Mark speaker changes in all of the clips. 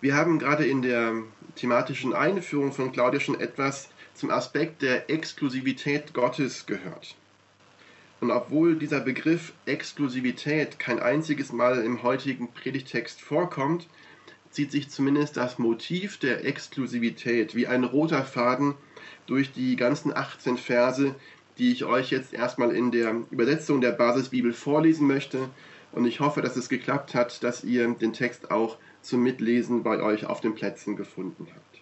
Speaker 1: Wir haben gerade in der thematischen Einführung von Claudia schon etwas zum Aspekt der Exklusivität Gottes gehört. Und obwohl dieser Begriff Exklusivität kein einziges Mal im heutigen Predigtext vorkommt, zieht sich zumindest das Motiv der Exklusivität wie ein roter Faden durch die ganzen 18 Verse, die ich euch jetzt erstmal in der Übersetzung der Basisbibel vorlesen möchte. Und ich hoffe, dass es geklappt hat, dass ihr den Text auch zum Mitlesen bei euch auf den Plätzen gefunden habt.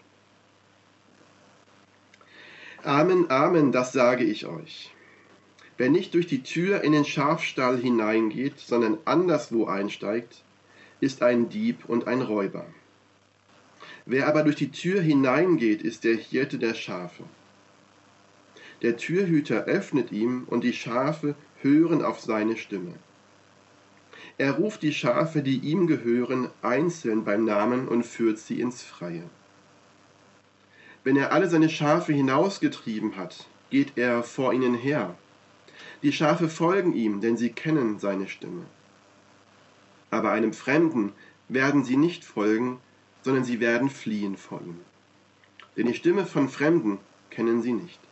Speaker 1: Amen, Amen, das sage ich euch. Wer nicht durch die Tür in den Schafstall hineingeht, sondern anderswo einsteigt, ist ein Dieb und ein Räuber. Wer aber durch die Tür hineingeht, ist der Hirte der Schafe. Der Türhüter öffnet ihm, und die Schafe hören auf seine Stimme. Er ruft die Schafe, die ihm gehören, einzeln beim Namen und führt sie ins Freie. Wenn er alle seine Schafe hinausgetrieben hat, geht er vor ihnen her. Die Schafe folgen ihm, denn sie kennen seine Stimme. Aber einem Fremden werden sie nicht folgen, sondern sie werden fliehen vor ihm. Denn die Stimme von Fremden kennen sie nicht.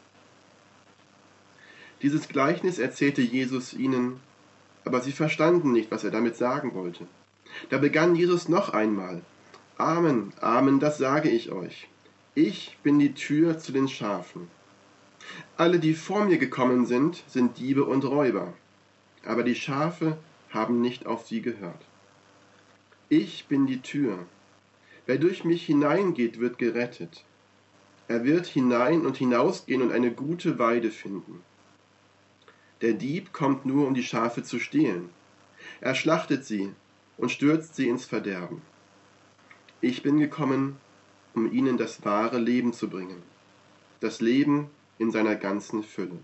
Speaker 1: Dieses Gleichnis erzählte Jesus ihnen, aber sie verstanden nicht, was er damit sagen wollte. Da begann Jesus noch einmal. Amen, Amen, das sage ich euch. Ich bin die Tür zu den Schafen. Alle, die vor mir gekommen sind, sind Diebe und Räuber. Aber die Schafe haben nicht auf sie gehört. Ich bin die Tür. Wer durch mich hineingeht, wird gerettet. Er wird hinein und hinausgehen und eine gute Weide finden. Der Dieb kommt nur, um die Schafe zu stehlen. Er schlachtet sie und stürzt sie ins Verderben. Ich bin gekommen, um ihnen das wahre Leben zu bringen. Das Leben in seiner ganzen Fülle.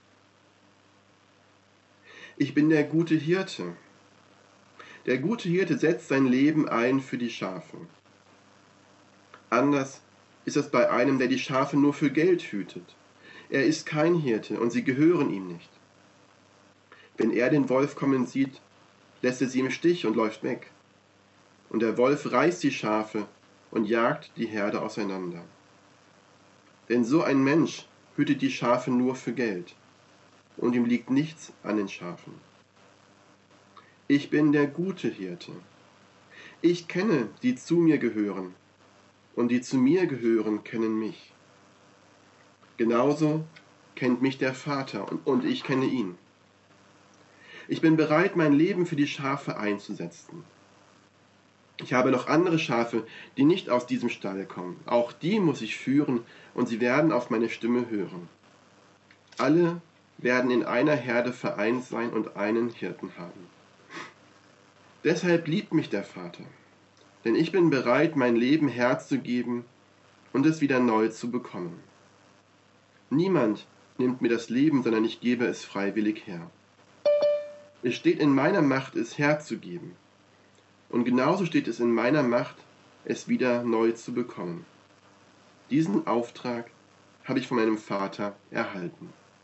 Speaker 1: Ich bin der gute Hirte. Der gute Hirte setzt sein Leben ein für die Schafe. Anders ist es bei einem, der die Schafe nur für Geld hütet. Er ist kein Hirte und sie gehören ihm nicht. Wenn er den Wolf kommen sieht, lässt er sie im Stich und läuft weg. Und der Wolf reißt die Schafe und jagt die Herde auseinander. Denn so ein Mensch hütet die Schafe nur für Geld, und ihm liegt nichts an den Schafen. Ich bin der gute Hirte. Ich kenne, die zu mir gehören, und die zu mir gehören, kennen mich. Genauso kennt mich der Vater, und ich kenne ihn. Ich bin bereit, mein Leben für die Schafe einzusetzen. Ich habe noch andere Schafe, die nicht aus diesem Stall kommen. Auch die muss ich führen, und sie werden auf meine Stimme hören. Alle werden in einer Herde vereint sein und einen Hirten haben. Deshalb liebt mich der Vater, denn ich bin bereit, mein Leben herzugeben und es wieder neu zu bekommen. Niemand nimmt mir das Leben, sondern ich gebe es freiwillig her. Es steht in meiner Macht, es herzugeben. Und genauso steht es in meiner Macht, es wieder neu zu bekommen. Diesen Auftrag habe ich von meinem Vater erhalten.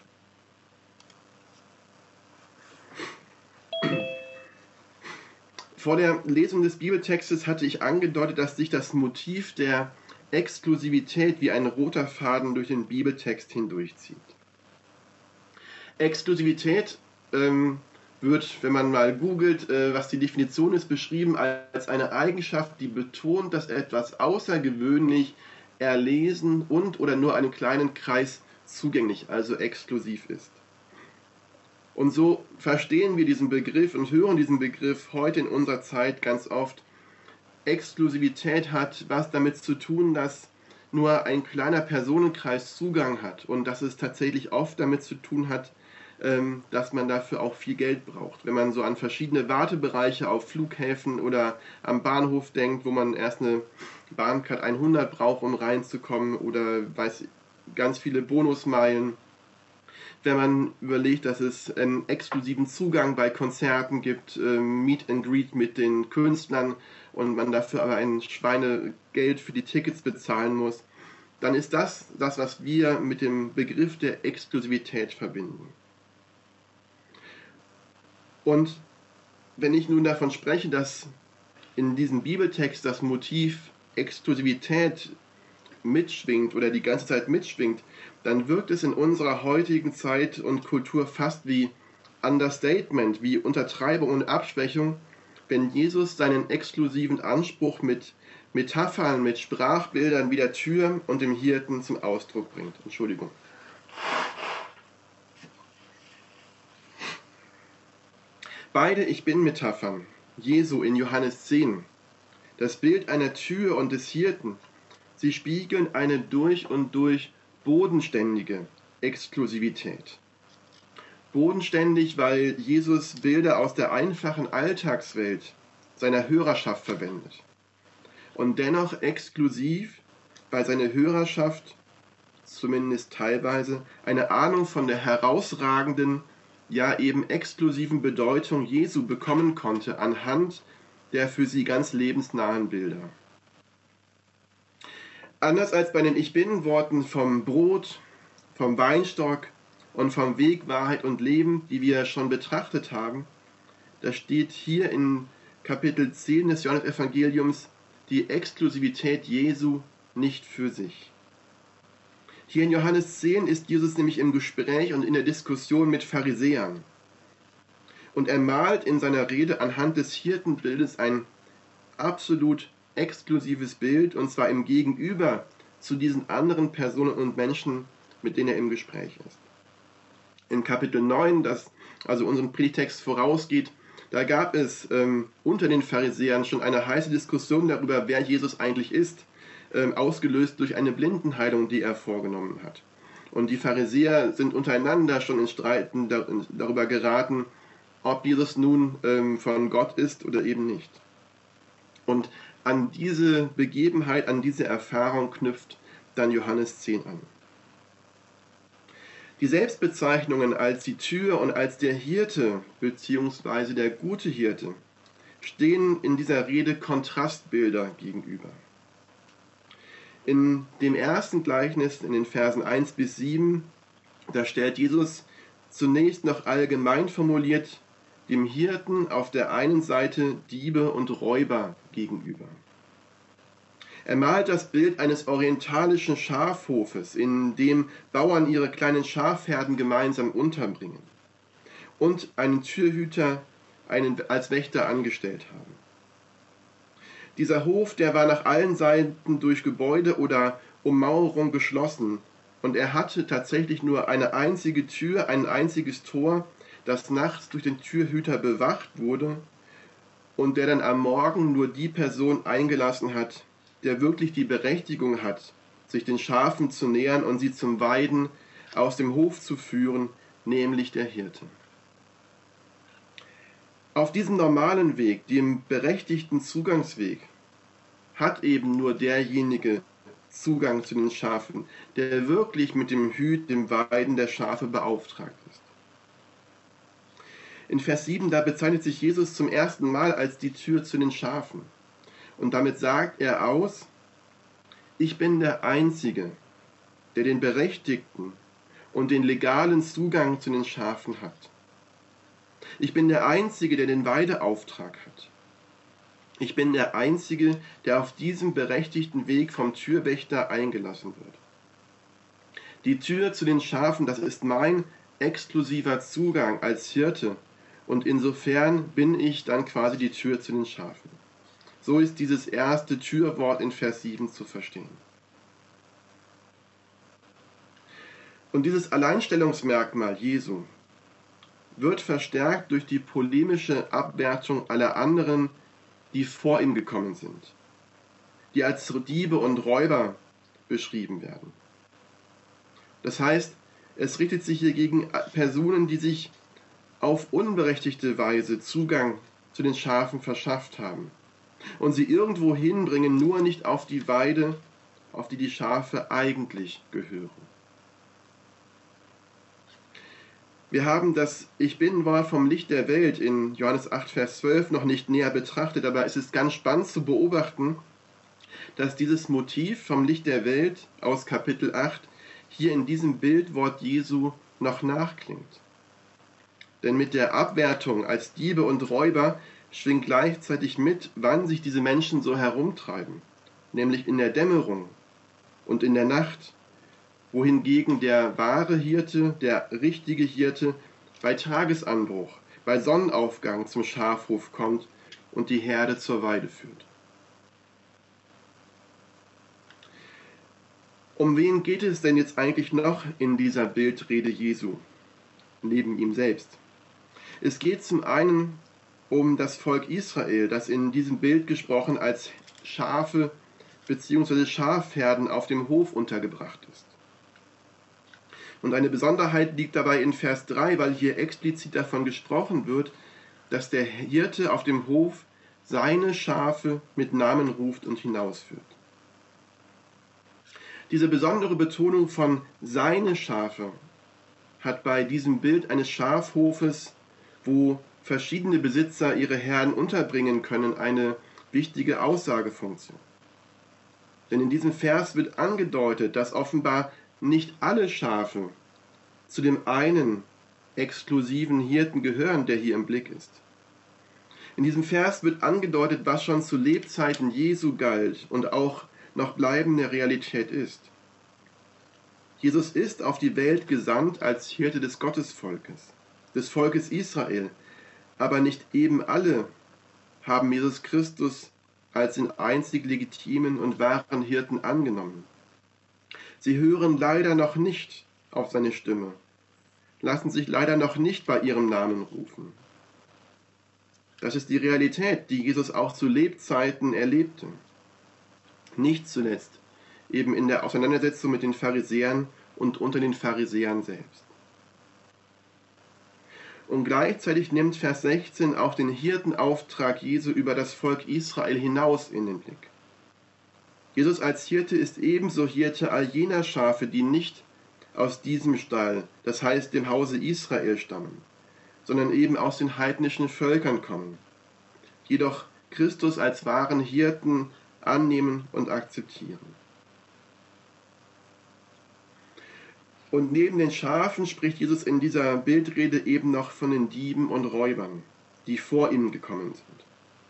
Speaker 1: Vor der Lesung des Bibeltextes hatte ich angedeutet, dass sich das Motiv der Exklusivität wie ein roter Faden durch den Bibeltext hindurchzieht. Exklusivität wird, wenn man mal googelt, was die Definition ist, beschrieben als eine Eigenschaft, die betont, dass etwas außergewöhnlich, erlesen und oder nur einem kleinen Kreis zugänglich, also exklusiv ist. Und so verstehen wir diesen Begriff und hören diesen Begriff heute in unserer Zeit ganz oft. Exklusivität hat was damit zu tun, dass nur ein kleiner Personenkreis Zugang hat und dass es tatsächlich oft damit zu tun hat, dass man dafür auch viel Geld braucht. Wenn man so an verschiedene Wartebereiche auf Flughäfen oder am Bahnhof denkt, wo man erst eine Bahncard 100 braucht, um reinzukommen oder ganz viele Bonusmeilen. Wenn man überlegt, dass es exklusiven Zugang bei Konzerten gibt, Meet and Greet mit den Künstlern und man dafür aber ein Schweinegeld für die Tickets bezahlen muss, dann ist das, was wir mit dem Begriff der Exklusivität verbinden. Und wenn ich nun davon spreche, dass in diesem Bibeltext das Motiv Exklusivität mitschwingt oder die ganze Zeit mitschwingt, dann wirkt es in unserer heutigen Zeit und Kultur fast wie Understatement, wie Untertreibung und Abschwächung, wenn Jesus seinen exklusiven Anspruch mit Metaphern, mit Sprachbildern wie der Tür und dem Hirten zum Ausdruck bringt. Entschuldigung. Beide Ich Bin-Metaphern Jesu in Johannes 10, das Bild einer Tür und des Hirten, sie spiegeln eine durch und durch bodenständige Exklusivität. Bodenständig, weil Jesus Bilder aus der einfachen Alltagswelt seiner Hörerschaft verwendet. Und dennoch exklusiv, weil seine Hörerschaft, zumindest teilweise, eine Ahnung von der herausragenden, ja eben exklusiven Bedeutung Jesu bekommen konnte anhand der für sie ganz lebensnahen Bilder. Anders als bei den Ich-Bin-Worten vom Brot, vom Weinstock und vom Weg, Wahrheit und Leben, die wir schon betrachtet haben, da steht hier in Kapitel 10 des Johannesevangeliums die Exklusivität Jesu nicht für sich. Hier in Johannes 10 ist Jesus nämlich im Gespräch und in der Diskussion mit Pharisäern. Und er malt in seiner Rede anhand des Hirtenbildes ein absolut exklusives Bild, und zwar im Gegenüber zu diesen anderen Personen und Menschen, mit denen er im Gespräch ist. In Kapitel 9, das also unserem Predigtext vorausgeht, da gab es unter den Pharisäern schon eine heiße Diskussion darüber, wer Jesus eigentlich ist, ausgelöst durch eine Blindenheilung, die er vorgenommen hat. Und die Pharisäer sind untereinander schon in Streiten darüber geraten, ob Jesus nun von Gott ist oder eben nicht. Und an diese Begebenheit, an diese Erfahrung knüpft dann Johannes 10 an. Die Selbstbezeichnungen als die Tür und als der Hirte bzw. der gute Hirte stehen in dieser Rede Kontrastbilder gegenüber. In dem ersten Gleichnis, in den Versen 1 bis 7, da stellt Jesus zunächst noch allgemein formuliert dem Hirten auf der einen Seite Diebe und Räuber gegenüber. Er malt das Bild eines orientalischen Schafhofes, in dem Bauern ihre kleinen Schafherden gemeinsam unterbringen und einen Türhüter als Wächter angestellt haben. Dieser Hof, der war nach allen Seiten durch Gebäude oder Ummauerung geschlossen und er hatte tatsächlich nur eine einzige Tür, ein einziges Tor, das nachts durch den Türhüter bewacht wurde und der dann am Morgen nur die Person eingelassen hat, der wirklich die Berechtigung hat, sich den Schafen zu nähern und sie zum Weiden aus dem Hof zu führen, nämlich der Hirte. Auf diesem normalen Weg, dem berechtigten Zugangsweg, hat eben nur derjenige Zugang zu den Schafen, der wirklich mit dem dem Weiden der Schafe beauftragt ist. In Vers 7, da bezeichnet sich Jesus zum ersten Mal als die Tür zu den Schafen. Und damit sagt er aus, ich bin der Einzige, der den berechtigten und den legalen Zugang zu den Schafen hat. Ich bin der Einzige, der den Weideauftrag hat. Ich bin der Einzige, der auf diesem berechtigten Weg vom Türwächter eingelassen wird. Die Tür zu den Schafen, das ist mein exklusiver Zugang als Hirte und insofern bin ich dann quasi die Tür zu den Schafen. So ist dieses erste Türwort in Vers 7 zu verstehen. Und dieses Alleinstellungsmerkmal Jesu wird verstärkt durch die polemische Abwertung aller anderen, die vor ihm gekommen sind, die als Diebe und Räuber beschrieben werden. Das heißt, es richtet sich hier gegen Personen, die sich auf unberechtigte Weise Zugang zu den Schafen verschafft haben und sie irgendwo hinbringen, nur nicht auf die Weide, auf die die Schafe eigentlich gehören. Wir haben das Ich Bin war vom Licht der Welt in Johannes 8, Vers 12 noch nicht näher betrachtet, aber es ist ganz spannend zu beobachten, dass dieses Motiv vom Licht der Welt aus Kapitel 8 hier in diesem Bildwort Jesu noch nachklingt. Denn mit der Abwertung als Diebe und Räuber schwingt gleichzeitig mit, wann sich diese Menschen so herumtreiben, nämlich in der Dämmerung und in der Nacht, wohingegen der wahre Hirte, der richtige Hirte, bei Tagesanbruch, bei Sonnenaufgang zum Schafhof kommt und die Herde zur Weide führt. Um wen geht es denn jetzt eigentlich noch in dieser Bildrede Jesu, neben ihm selbst? Es geht zum einen um das Volk Israel, das in diesem Bild gesprochen als Schafe bzw. Schafherden auf dem Hof untergebracht ist. Und eine Besonderheit liegt dabei in Vers 3, weil hier explizit davon gesprochen wird, dass der Hirte auf dem Hof seine Schafe mit Namen ruft und hinausführt. Diese besondere Betonung von seine Schafe hat bei diesem Bild eines Schafhofes, wo verschiedene Besitzer ihre Herden unterbringen können, eine wichtige Aussagefunktion. Denn in diesem Vers wird angedeutet, dass offenbar nicht alle Schafe zu dem einen exklusiven Hirten gehören, der hier im Blick ist. In diesem Vers wird angedeutet, was schon zu Lebzeiten Jesu galt und auch noch bleibende Realität ist. Jesus ist auf die Welt gesandt als Hirte des Gottesvolkes, des Volkes Israel, aber nicht eben alle haben Jesus Christus als den einzig legitimen und wahren Hirten angenommen. Sie hören leider noch nicht auf seine Stimme, lassen sich leider noch nicht bei ihrem Namen rufen. Das ist die Realität, die Jesus auch zu Lebzeiten erlebte. Nicht zuletzt eben in der Auseinandersetzung mit den Pharisäern und unter den Pharisäern selbst. Und gleichzeitig nimmt Vers 16 auch den Hirtenauftrag Jesu über das Volk Israel hinaus in den Blick. Jesus als Hirte ist ebenso Hirte all jener Schafe, die nicht aus diesem Stall, das heißt dem Hause Israel, stammen, sondern eben aus den heidnischen Völkern kommen, jedoch Christus als wahren Hirten annehmen und akzeptieren. Und neben den Schafen spricht Jesus in dieser Bildrede eben noch von den Dieben und Räubern, die vor ihm gekommen sind.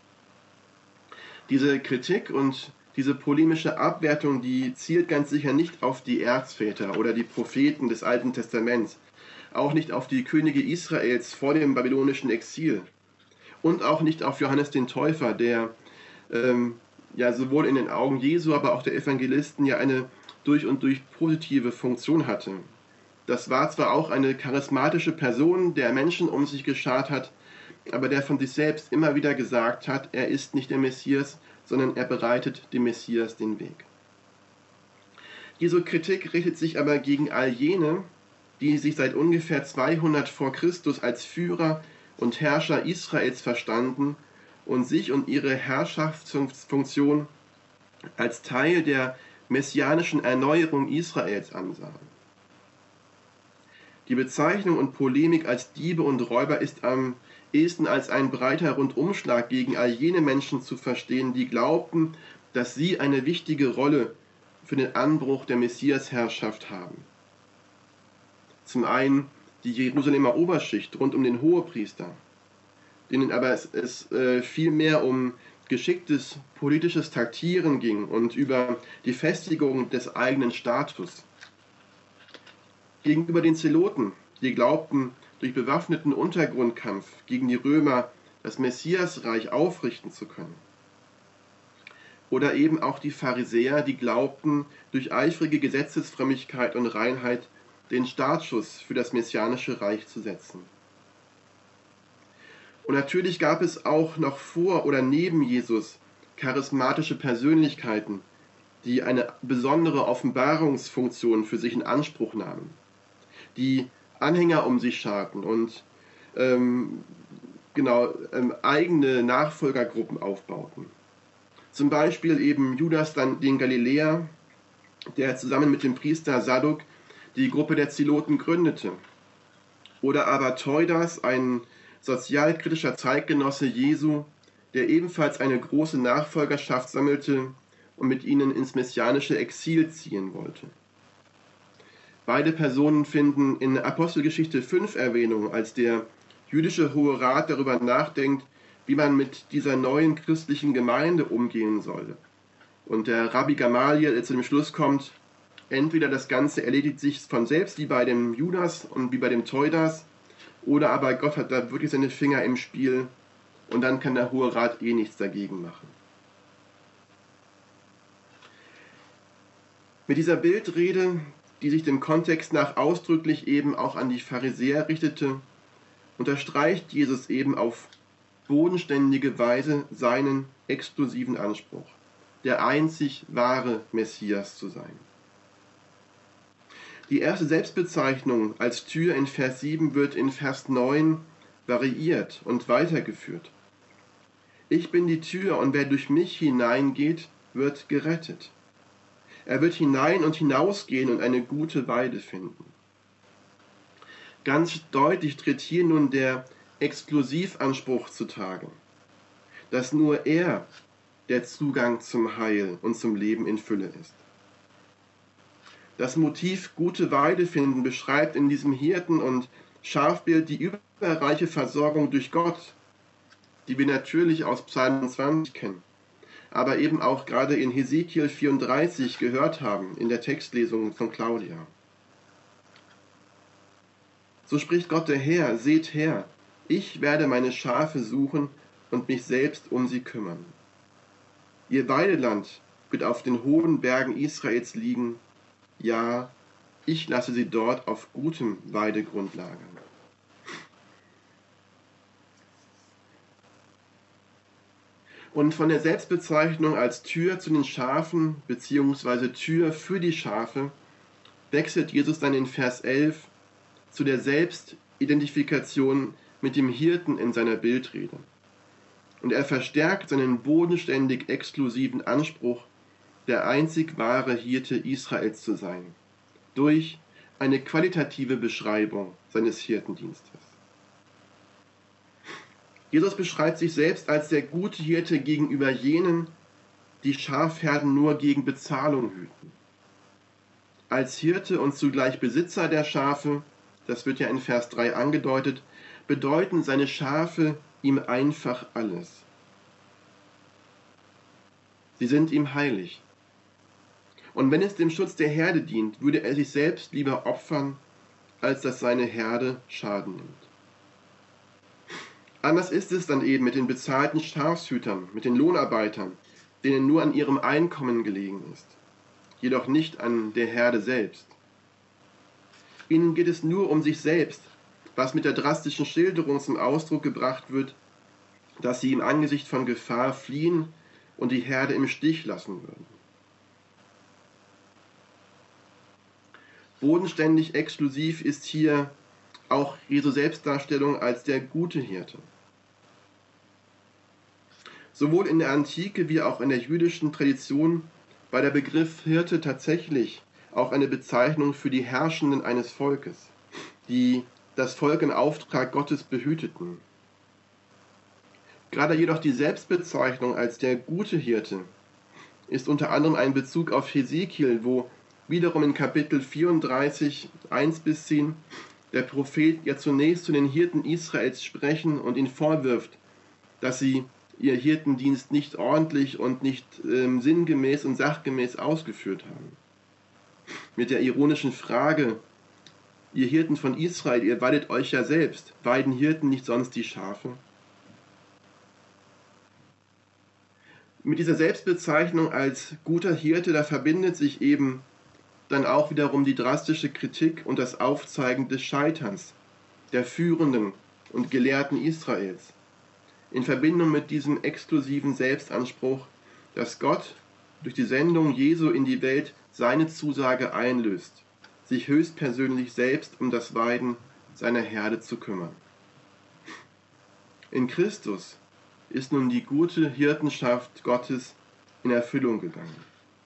Speaker 1: Diese Kritik und diese polemische Abwertung, die zielt ganz sicher nicht auf die Erzväter oder die Propheten des Alten Testaments, auch nicht auf die Könige Israels vor dem babylonischen Exil und auch nicht auf Johannes den Täufer, der sowohl in den Augen Jesu, aber auch der Evangelisten ja eine durch und durch positive Funktion hatte. Das war zwar auch eine charismatische Person, der Menschen um sich geschart hat, aber der von sich selbst immer wieder gesagt hat, er ist nicht der Messias, sondern er bereitet dem Messias den Weg. Jesu Kritik richtet sich aber gegen all jene, die sich seit ungefähr 200 vor Christus als Führer und Herrscher Israels verstanden und sich und ihre Herrschaftsfunktion als Teil der messianischen Erneuerung Israels ansahen. Die Bezeichnung und Polemik als Diebe und Räuber ist am ehesten als ein breiter Rundumschlag gegen all jene Menschen zu verstehen, die glaubten, dass sie eine wichtige Rolle für den Anbruch der Messiasherrschaft haben. Zum einen die Jerusalemer Oberschicht rund um den Hohepriester, denen aber es viel mehr um geschicktes politisches Taktieren ging und über die Festigung des eigenen Status. Gegenüber den Zeloten, die glaubten, durch bewaffneten Untergrundkampf gegen die Römer das Messiasreich aufrichten zu können. Oder eben auch die Pharisäer, die glaubten, durch eifrige Gesetzesfrömmigkeit und Reinheit den Startschuss für das messianische Reich zu setzen. Und natürlich gab es auch noch vor oder neben Jesus charismatische Persönlichkeiten, die eine besondere Offenbarungsfunktion für sich in Anspruch nahmen, die Anhänger um sich scharten und eigene Nachfolgergruppen aufbauten. Zum Beispiel eben Judas den Galiläer, der zusammen mit dem Priester Sadok die Gruppe der Zeloten gründete. Oder aber Theudas, ein sozialkritischer Zeitgenosse Jesu, der ebenfalls eine große Nachfolgerschaft sammelte und mit ihnen ins messianische Exil ziehen wollte. Beide Personen finden in Apostelgeschichte 5 Erwähnung, als der jüdische Hohe Rat darüber nachdenkt, wie man mit dieser neuen christlichen Gemeinde umgehen solle. Und der Rabbi Gamaliel, der zu dem Schluss kommt, entweder das Ganze erledigt sich von selbst, wie bei dem Judas und wie bei dem Theudas, oder aber Gott hat da wirklich seine Finger im Spiel und dann kann der Hohe Rat eh nichts dagegen machen. Mit dieser Bildrede, die sich dem Kontext nach ausdrücklich eben auch an die Pharisäer richtete, unterstreicht Jesus eben auf bodenständige Weise seinen exklusiven Anspruch, der einzig wahre Messias zu sein. Die erste Selbstbezeichnung als Tür in Vers 7 wird in Vers 9 variiert und weitergeführt. Ich bin die Tür und wer durch mich hineingeht, wird gerettet. Er wird hinein und hinausgehen und eine gute Weide finden. Ganz deutlich tritt hier nun der Exklusivanspruch zutage, dass nur er der Zugang zum Heil und zum Leben in Fülle ist. Das Motiv gute Weide finden beschreibt in diesem Hirten- und Schafbild die überreiche Versorgung durch Gott, die wir natürlich aus Psalm 20 kennen, aber eben auch gerade in Hesekiel 34 gehört haben, in der Textlesung von Claudia. So spricht Gott der Herr, seht her, ich werde meine Schafe suchen und mich selbst um sie kümmern. Ihr Weideland wird auf den hohen Bergen Israels liegen, ja, ich lasse sie dort auf gutem Weidegrund lagern. Und von der Selbstbezeichnung als Tür zu den Schafen bzw. Tür für die Schafe wechselt Jesus dann in Vers 11 zu der Selbstidentifikation mit dem Hirten in seiner Bildrede. Und er verstärkt seinen bodenständig exklusiven Anspruch, der einzig wahre Hirte Israels zu sein, durch eine qualitative Beschreibung seines Hirtendienstes. Jesus beschreibt sich selbst als der gute Hirte gegenüber jenen, die Schafherden nur gegen Bezahlung hüten. Als Hirte und zugleich Besitzer der Schafe, das wird ja in Vers 3 angedeutet, bedeuten seine Schafe ihm einfach alles. Sie sind ihm heilig. Und wenn es dem Schutz der Herde dient, würde er sich selbst lieber opfern, als dass seine Herde Schaden nimmt. Anders ist es dann eben mit den bezahlten Schafshütern, mit den Lohnarbeitern, denen nur an ihrem Einkommen gelegen ist, jedoch nicht an der Herde selbst. Ihnen geht es nur um sich selbst, was mit der drastischen Schilderung zum Ausdruck gebracht wird, dass sie im Angesicht von Gefahr fliehen und die Herde im Stich lassen würden. Bodenständig exklusiv ist hier auch Jesu Selbstdarstellung als der gute Hirte. Sowohl in der Antike wie auch in der jüdischen Tradition war der Begriff Hirte tatsächlich auch eine Bezeichnung für die Herrschenden eines Volkes, die das Volk im Auftrag Gottes behüteten. Gerade jedoch die Selbstbezeichnung als der gute Hirte ist unter anderem ein Bezug auf Hesekiel, wo wiederum in Kapitel 34, 1-10, der Prophet ja zunächst zu den Hirten Israels sprechen und ihnen vorwirft, dass sie ihr Hirtendienst nicht ordentlich und nicht sinngemäß und sachgemäß ausgeführt haben. Mit der ironischen Frage, ihr Hirten von Israel, ihr weidet euch ja selbst, weiden Hirten nicht sonst die Schafe? Mit dieser Selbstbezeichnung als guter Hirte, da verbindet sich eben dann auch wiederum die drastische Kritik und das Aufzeigen des Scheiterns der Führenden und Gelehrten Israels, in Verbindung mit diesem exklusiven Selbstanspruch, dass Gott durch die Sendung Jesu in die Welt seine Zusage einlöst, sich höchstpersönlich selbst um das Weiden seiner Herde zu kümmern. In Christus ist nun die gute Hirtenschaft Gottes in Erfüllung gegangen.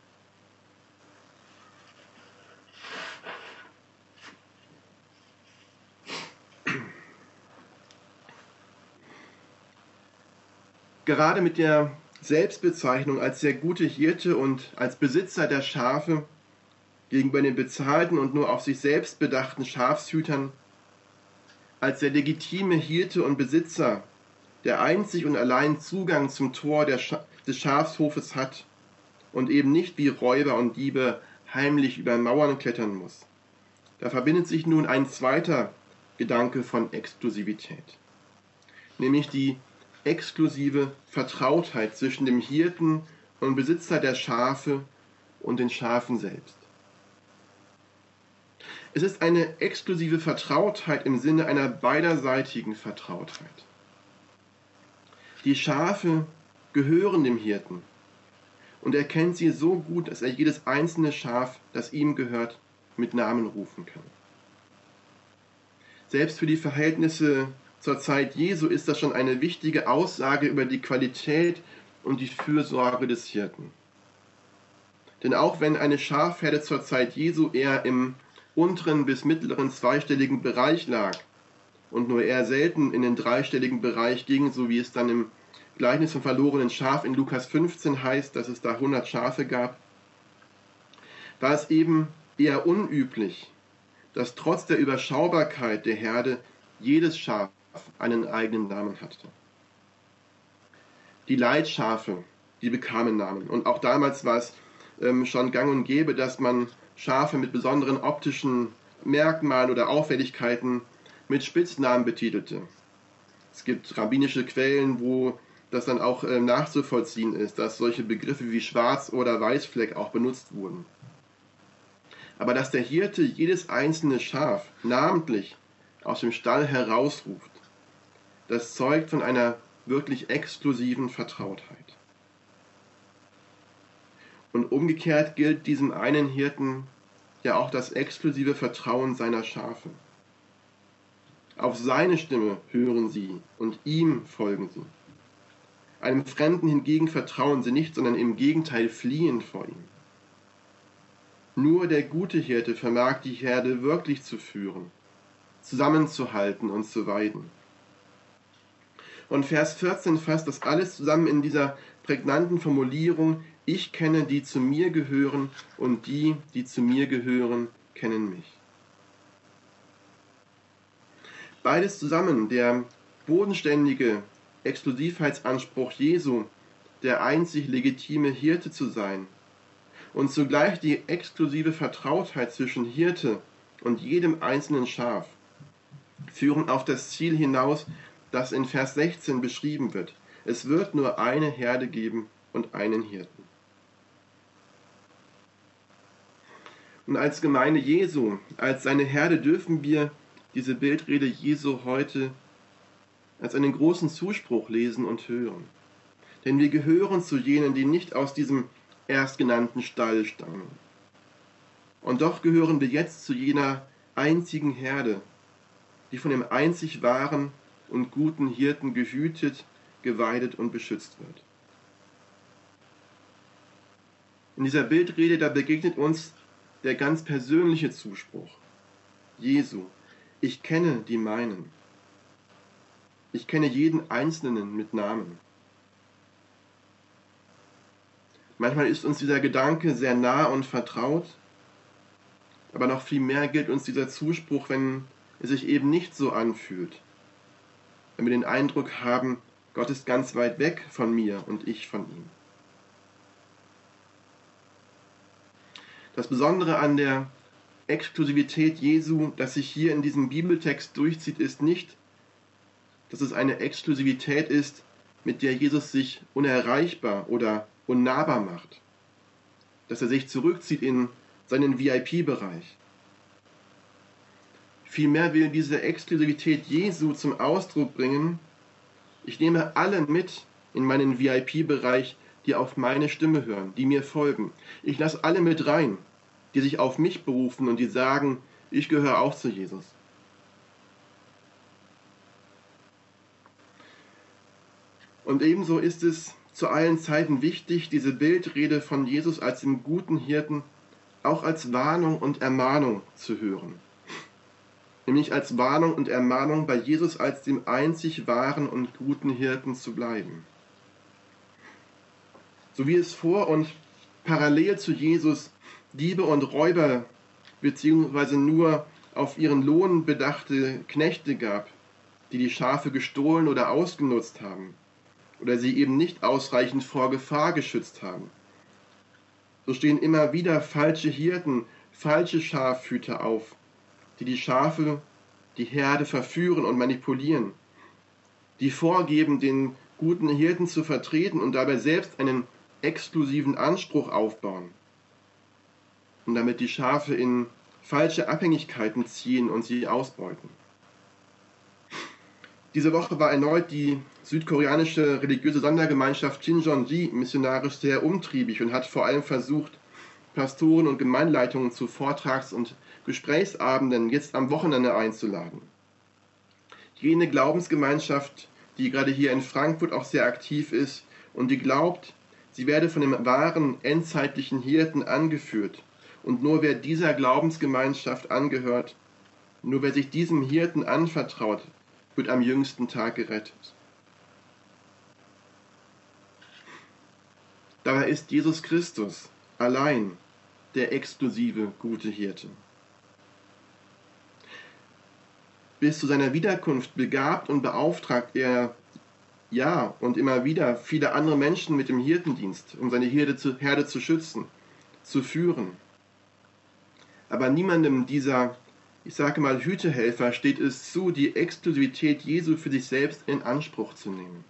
Speaker 1: Gerade mit der Selbstbezeichnung als der gute Hirte und als Besitzer der Schafe gegenüber den bezahlten und nur auf sich selbst bedachten Schafshütern, als der legitime Hirte und Besitzer, der einzig und allein Zugang zum Tor des Schafshofes hat, und eben nicht wie Räuber und Diebe heimlich über Mauern klettern muss. Da verbindet sich nun ein zweiter Gedanke von Exklusivität, nämlich die exklusive Vertrautheit zwischen dem Hirten und Besitzer der Schafe und den Schafen selbst. Es ist eine exklusive Vertrautheit im Sinne einer beiderseitigen Vertrautheit. Die Schafe gehören dem Hirten und er kennt sie so gut, dass er jedes einzelne Schaf, das ihm gehört, mit Namen rufen kann. Selbst für die Verhältnisse zur Zeit Jesu ist das schon eine wichtige Aussage über die Qualität und die Fürsorge des Hirten. Denn auch wenn eine Schafherde zur Zeit Jesu eher im unteren bis mittleren zweistelligen Bereich lag und nur eher selten in den dreistelligen Bereich ging, so wie es dann im Gleichnis vom verlorenen Schaf in Lukas 15 heißt, dass es da 100 Schafe gab, war es eben eher unüblich, dass trotz der Überschaubarkeit der Herde jedes Schaf einen eigenen Namen hatte. Die Leitschafe, die bekamen Namen. Und auch damals war es schon gang und gäbe, dass man Schafe mit besonderen optischen Merkmalen oder Auffälligkeiten mit Spitznamen betitelte. Es gibt rabbinische Quellen, wo das dann auch nachzuvollziehen ist, dass solche Begriffe wie Schwarz- oder Weißfleck auch benutzt wurden. Aber dass der Hirte jedes einzelne Schaf namentlich aus dem Stall herausruft, das zeugt von einer wirklich exklusiven Vertrautheit. Und umgekehrt gilt diesem einen Hirten ja auch das exklusive Vertrauen seiner Schafe. Auf seine Stimme hören sie und ihm folgen sie. Einem Fremden hingegen vertrauen sie nicht, sondern im Gegenteil fliehen vor ihm. Nur der gute Hirte vermag die Herde wirklich zu führen, zusammenzuhalten und zu weiden. Und Vers 14 fasst das alles zusammen in dieser prägnanten Formulierung: Ich kenne die zu mir gehören und die, die zu mir gehören, kennen mich. Beides zusammen, der bodenständige Exklusivheitsanspruch Jesu, der einzig legitime Hirte zu sein, und zugleich die exklusive Vertrautheit zwischen Hirte und jedem einzelnen Schaf, führen auf das Ziel hinaus, das in Vers 16 beschrieben wird. Es wird nur eine Herde geben und einen Hirten. Und als Gemeinde Jesu, als seine Herde dürfen wir diese Bildrede Jesu heute als einen großen Zuspruch lesen und hören. Denn wir gehören zu jenen, die nicht aus diesem erstgenannten Stall stammen. Und doch gehören wir jetzt zu jener einzigen Herde, die von dem einzig wahren und guten Hirten gehütet, geweidet und beschützt wird. In dieser Bildrede, da begegnet uns der ganz persönliche Zuspruch. Jesu, ich kenne die meinen. Ich kenne jeden Einzelnen mit Namen. Manchmal ist uns dieser Gedanke sehr nah und vertraut, aber noch viel mehr gilt uns dieser Zuspruch, wenn es sich eben nicht so anfühlt. Wenn wir den Eindruck haben, Gott ist ganz weit weg von mir und ich von ihm. Das Besondere an der Exklusivität Jesu, das sich hier in diesem Bibeltext durchzieht, ist nicht, dass es eine Exklusivität ist, mit der Jesus sich unerreichbar oder unnahbar macht, dass er sich zurückzieht in seinen VIP-Bereich. Vielmehr will diese Exklusivität Jesu zum Ausdruck bringen: Ich nehme alle mit in meinen VIP-Bereich, die auf meine Stimme hören, die mir folgen. Ich lasse alle mit rein, die sich auf mich berufen und die sagen, ich gehöre auch zu Jesus. Und ebenso ist es zu allen Zeiten wichtig, diese Bildrede von Jesus als dem guten Hirten auch als Warnung und Ermahnung zu hören. Nämlich als Warnung und Ermahnung, bei Jesus als dem einzig wahren und guten Hirten zu bleiben. So wie es vor und parallel zu Jesus Diebe und Räuber beziehungsweise nur auf ihren Lohn bedachte Knechte gab, die die Schafe gestohlen oder ausgenutzt haben oder sie eben nicht ausreichend vor Gefahr geschützt haben. so stehen immer wieder falsche Hirten, falsche Schafhüter auf, die die Schafe, die Herde verführen und manipulieren, die vorgeben, den guten Hirten zu vertreten und dabei selbst einen exklusiven Anspruch aufbauen und damit die Schafe in falsche Abhängigkeiten ziehen und sie ausbeuten. Diese Woche war erneut die südkoreanische religiöse Sondergemeinschaft Shincheonji missionarisch sehr umtriebig und hat vor allem versucht, Pastoren und Gemeindeleitungen zu Vortrags- und Gesprächsabenden jetzt am Wochenende einzuladen. Jene Glaubensgemeinschaft, die gerade hier in Frankfurt auch sehr aktiv ist und die glaubt, sie werde von dem wahren endzeitlichen Hirten angeführt. Und nur wer dieser Glaubensgemeinschaft angehört, nur wer sich diesem Hirten anvertraut, wird am jüngsten Tag gerettet. Dabei ist Jesus Christus allein der exklusive gute Hirte. Bis zu seiner Wiederkunft begabt und beauftragt er und immer wieder viele andere Menschen mit dem Hirtendienst, um seine Herde zu schützen, zu führen. Aber niemandem dieser, ich sage mal, Hütehelfer steht es zu, die Exklusivität Jesu für sich selbst in Anspruch zu nehmen.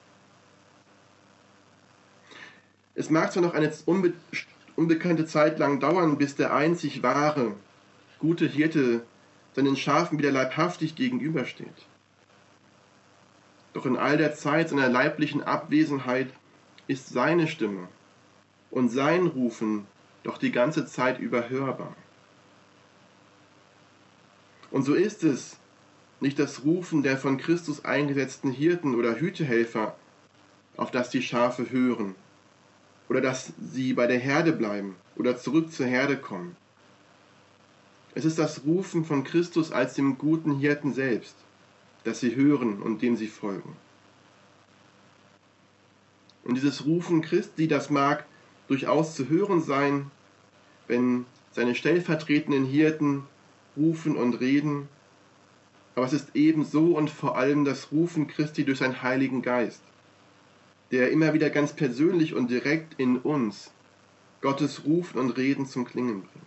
Speaker 1: Es mag zwar noch eine unbekannte Zeit lang dauern, bis der einzig wahre, gute Hirte seinen Schafen wieder leibhaftig gegenübersteht. Doch in all der Zeit seiner leiblichen Abwesenheit ist seine Stimme und sein Rufen doch die ganze Zeit über hörbar. Und so ist es nicht das Rufen der von Christus eingesetzten Hirten oder Hütehelfer, auf das die Schafe hören, oder dass sie bei der Herde bleiben oder zurück zur Herde kommen. Es ist das Rufen von Christus als dem guten Hirten selbst, das sie hören und dem sie folgen. Und dieses Rufen Christi, das mag durchaus zu hören sein, wenn seine stellvertretenden Hirten rufen und reden, aber es ist ebenso und vor allem das Rufen Christi durch seinen Heiligen Geist, der immer wieder ganz persönlich und direkt in uns Gottes Rufen und Reden zum Klingen bringt.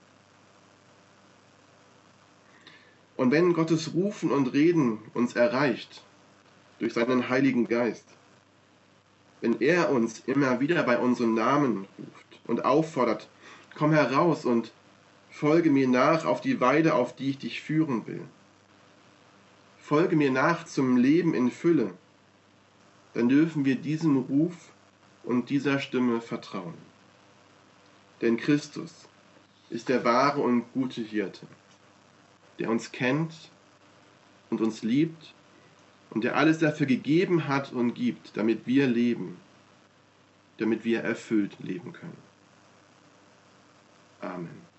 Speaker 1: Und wenn Gottes Rufen und Reden uns erreicht durch seinen Heiligen Geist, wenn er uns immer wieder bei unserem Namen ruft und auffordert, komm heraus und folge mir nach auf die Weide, auf die ich dich führen will. Folge mir nach zum Leben in Fülle, dann dürfen wir diesem Ruf und dieser Stimme vertrauen. Denn Christus ist der wahre und gute Hirte, der uns kennt und uns liebt und der alles dafür gegeben hat und gibt, damit wir leben, damit wir erfüllt leben können. Amen.